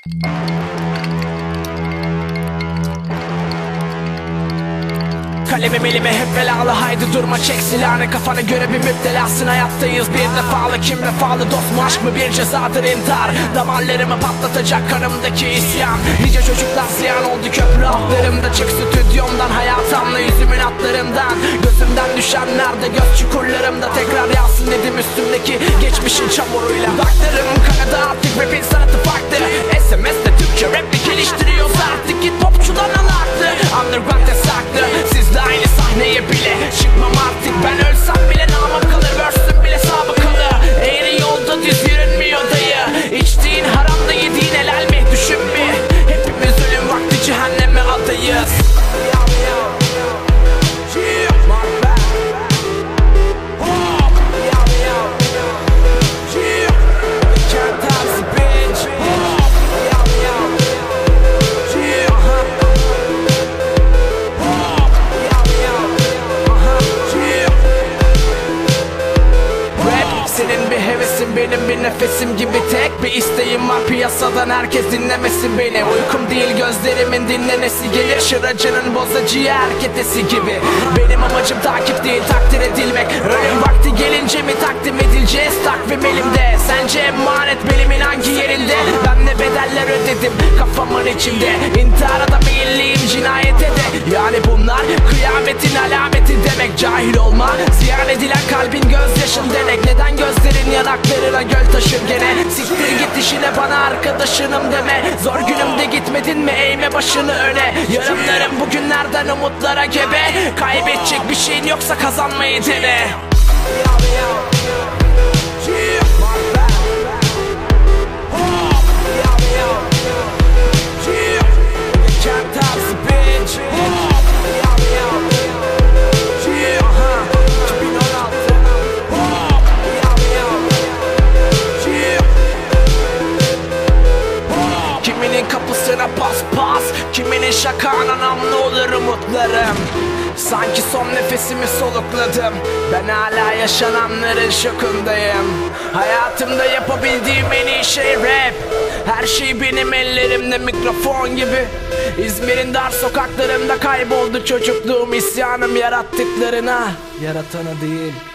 Kalemim elime hep belalı, haydi durma çek silahını, kafana göre bir müptelasın. Hayattayız bir defalı, kim vefalı, dost mu aşk mı bir cezadır intihar. Damarlarımı patlatacak kanımdaki isyan. Nice çocuklar ziyan oldu köprü altlarımda. Çık stüdyomdan, hayat anla yüzümün atlarından. Gözümden düşenler de göz çukurlarımda. Tekrar yağsın dedim üstümdeki geçmişin çamuruyla. Dudaklarım kanadı artık, rapin sanatı farklı. SMS'de Türkçe rap bir geliştiriyoruz artık. Git popçudan al aklı, underground saklı. Sizle aynı sahneye bile çıkmam artık. Ben ölsem bile namım kalır, versim bile sabıkalı. Eğri yolda düz yürünmüyor dayı. İçtiğin haramda yediğin helal mi, düşün bir. Hepimiz ölüm vakti cehenneme adayız. Senin bir hevesin, benim bir nefesim gibi. Tek bir isteğim var, piyasadan herkes dinlemesin beni. Uykum değil gözlerimin dinlenesi gelir. Şıracının bozacıya erketesi gibi. Benim amacım takip değil takdir edilmek. Ölüm vakti gelince mi takdim edileceğiz, takvim elimde. Sence emanet belimin hangi yerinde? Ben de bedeller ödedim kafamın içinde. İntihara da meyilliyim, cinayete de. Yani bunlar kıyametin alameti demek. Cahil olma, ziyan edilen kalbin gözyaşın denek. Neden gözlerin yanaklarına göl taşır gene? Siktir git işine, bana arkadaşınım deme. Zor günümde gitmedin mi, eğme başını öne. Yarınlarım bugünlerden umutlara gebe. Kaybedecek bir şeyin yoksa kazanmayı dene. Kiminin kapısına pas pas, kiminin şakağına namlu olur umutlarım. Sanki son nefesimi solukladım, ben hala yaşananların şokundayım. Hayatımda yapabildiğim en iyi şey rap. Her şey benim ellerimde mikrofon gibi. İzmir'in dar sokaklarında kayboldu çocukluğum. İsyanım yarattıklarına, yaratana değil.